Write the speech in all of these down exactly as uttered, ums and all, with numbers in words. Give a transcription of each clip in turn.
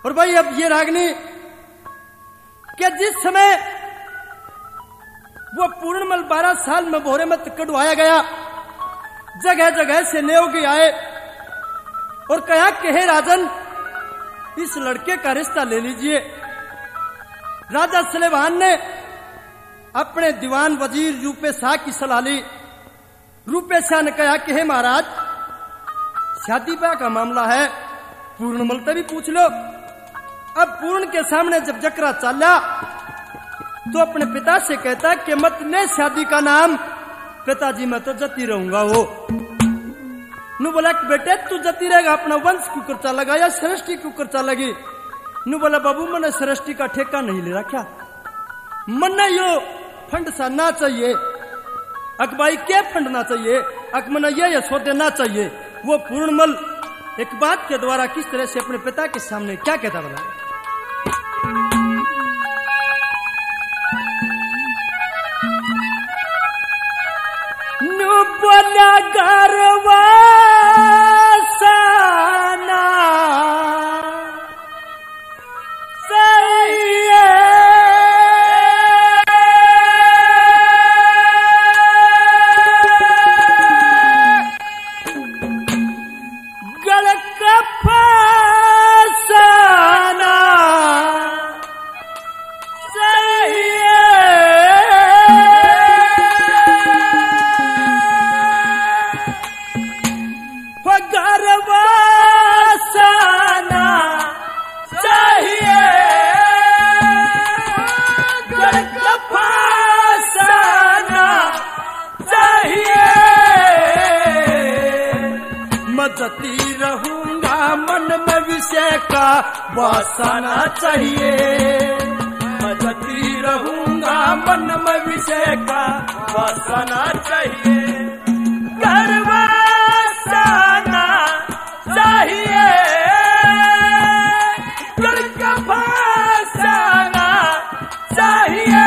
और भाई अब ये रागनी कि जिस समय वो पूर्णमल बारह साल में बोरे में कटवाया गया, जगह जगह से नियोगी आए और कहा कि हे राजन, इस लड़के का रिश्ता ले लीजिए। राजा सलेमान ने अपने दीवान वजीर रूपे शाह की सलाह ली। रूपे शाह ने कहा कि हे महाराज, शादी ब्याह का मामला है, पूर्णमल से भी पूछ लो। अब पूर्ण के सामने जब जकरा चला तो अपने पिता से कहता कि मत ने शादी का नाम। पिताजी मैं तो जती रहूंगा। वो नु बोला कि बेटे तू जती रहेगा, अपना वंश क्यों कर चलेगा या सृष्टि क्यों कर चलेगी? नु बोला बाबू मैंने सृष्टि का ठेका नहीं ले रखा, मन यो फंड सा ना चाहिए। अकबाई क्या फंड ना चाहिए, अक मना ये यशोदे ना चाहिए। वो पूर्णमल एक बात के द्वारा किस तरह से अपने पिता के सामने क्या कहता बोला, नु बोला गरवा साना सही जती रहूंगा, मन में विषय का वासना चाहिए। मैं जती रहूंगा, मन में विषय का वासना चाहिए। घर वासना चाहिए, घर का वासना चाहिए।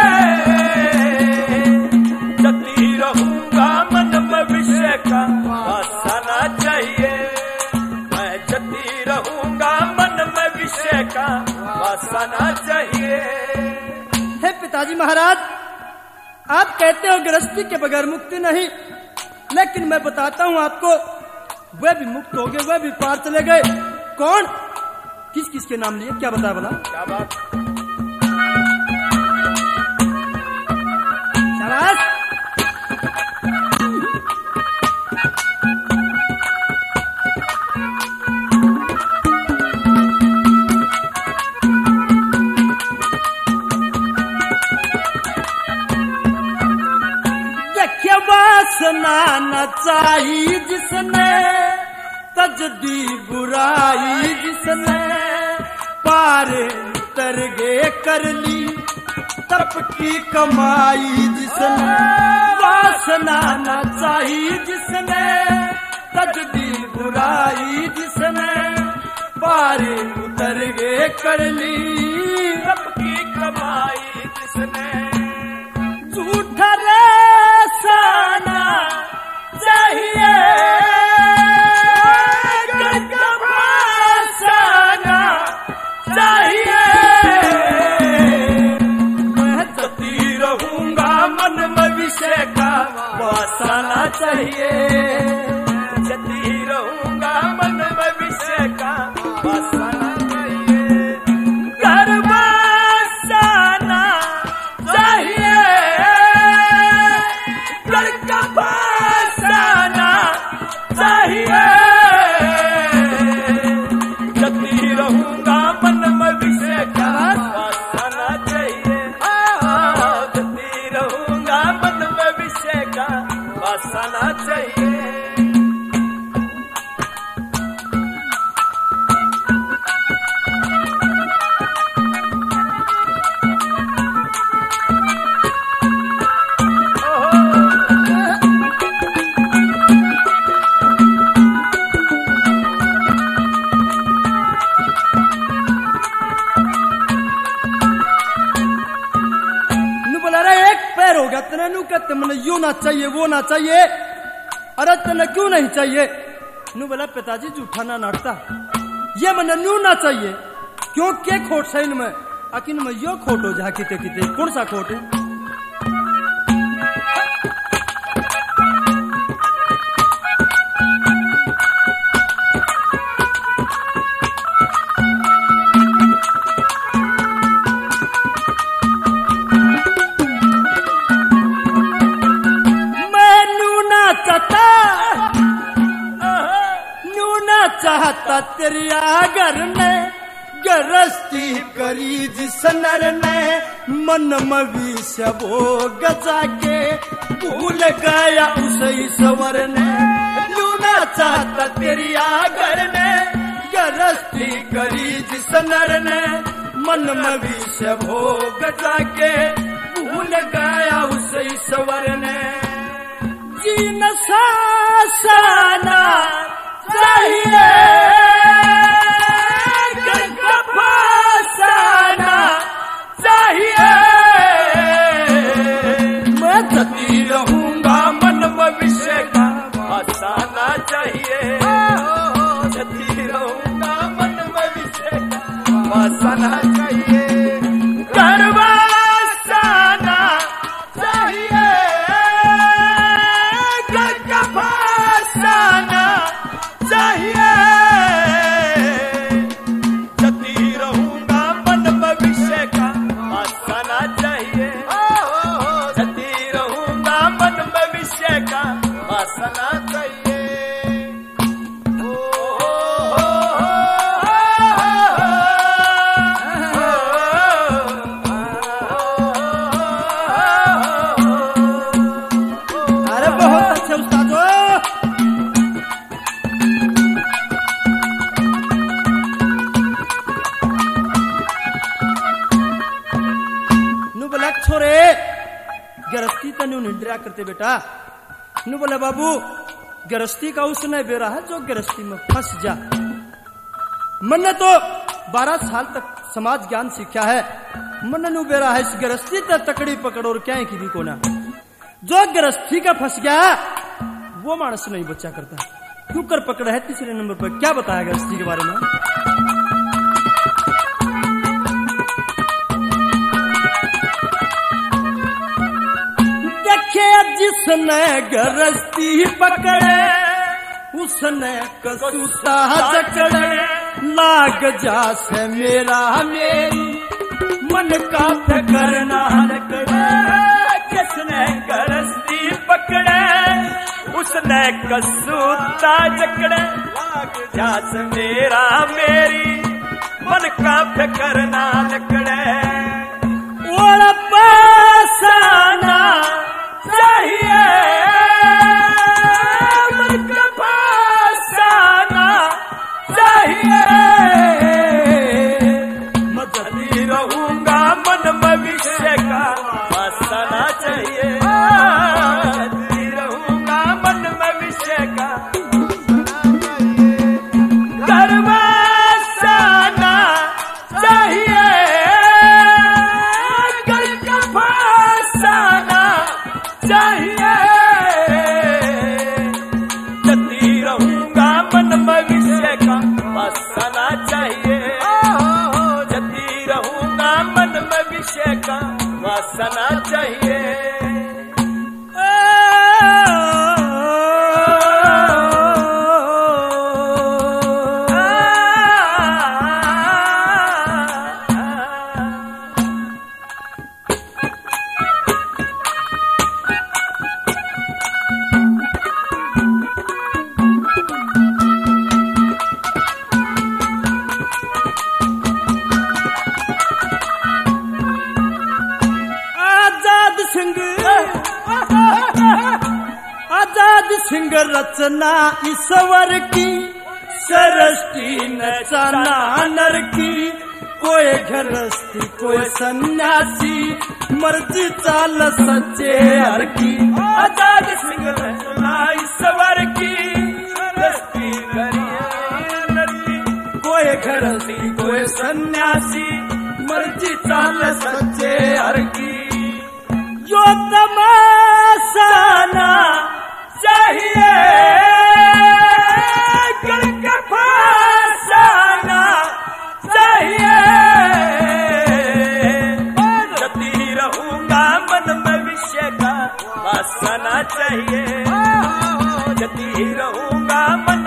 जती रहूंगा, मन में विषय का वासना चाहिए। मैं जती रहूंगा, मन में विषय का वासना चाहिए। हे पिताजी महाराज, आप कहते हो गृहस्थी के बगैर मुक्ति नहीं, लेकिन मैं बताता हूं आपको, वे भी मुक्त हो गए, वे भी पार चले गए। कौन? किस किस के नाम लिए? क्या बताया बोला? क्या बात? शाबाश। वासना न चाहिए जिसने तजदी बुराई, जिसने पार उतर गे कर ली तप की कमाई। जिसने वासना न चाहिए जिसने तजदी बुराई, जिसने पार उतर गे कर ली तप की कमाई। जिसने झूठा साना चाहिए, साना चाहिए। मैं जती रहूंगा, मन में विषय का वासना चाहिए। जती रहूंगा, मन में विषय का वासना चाहिए। घर वासना चाहिए, लड़का वासना चाहिए। जती रहूंगा, मन में विषय का वासना चाहिए। जती रहूंगा, मन में विषय का वासना चाहिए। मन यू ना चाहिए, वो ना चाहिए। अरे तने क्यों नहीं चाहिए? नु बोला पिताजी जूठा ना नाटता, ये मन नू ना चाहिए। क्यों के खोट से इनमें अकिन में यो खोट हो जा किते किते कौन सा खोट है? चाहता तेरी आगर में गरस्ती करी जिस नर ने मन मवीस्य वो गजा के भूल गया उसे सवर ने। लूना चाहता तेरी आगर में गरस्ती करी जिस नर ने मन मवीस्य वो गजा के भूल गया उसे सवर ने। जीन सासाना चाहिए फासाना चाहिए। मैं जती रहूंगा मन भविष्य का फसाना चाहिए। जती रहूंगा मन भविष्य का फसाना चाहिए। गरवासाना चाहिए गरवासाना चाहिए। जती रहूंगा मन भविष्य का फसाना चाहिए। जती रहूंगा मन भविष्य का फसाना चाहिए। अरे बहुत अच्छे उस्ताद हो। छोरे गृहस्थी तो न्यू निंद्रा करते बेटा। नु बोले बाबू गृहस्थी का उसने बेरा है जो गृहस्थी में फंस जा। मैंने तो बारह साल तक समाज ज्ञान सीखा है। मन नु बेरा है इस गृहस्थी तक तकड़ी पकड़ और क्या की भी कोना। जो गृहस्थी का फंस गया वो मानस नहीं बच्चा करता। क्यों कर पकड़ा है तीसरे नंबर पर क्या बताया गृहस्थी के बारे में? जिसने गृहस्थी पकड़े उसने कसूता जकड़े। लाग जा से मेरा मेरी मन का फिक्र ना रखड़े। जिसने गृहस्थी पकड़े उसने कसूता जकड़े। लाग जा से मेरा मेरी मन का फिक्र ना रखड़े। और पासाना चाहिए मन का फसाना चाहिए। मैं जती रहूंगा मन भविष्य का फसाना चाहिए। जती रहूंगा मन भविष्य का गरवासाना चाहिए। गर का फसाना चाहिए। जती रहूंगा मन भविष्य का फसाना चाहिए। जती रहूंगा मन भविष्य का फसाना चाहिए। आजाद सिंह रचना ईश्वर की सरस्ती नचाना नर की। कोई गृहस्थी कोई सन्यासी मर्जी चाल सच्चे हर की। आजाद सिंह रचना ईश्वर की सरस्ती नर की। कोई गृहस्थी कोई सन्यासी मर्जी चाल सच्चे हर की। जो तमाशाना चाहिए कर का फसाना चाहिए। हंसना चाहिए, जती रहूंगा मन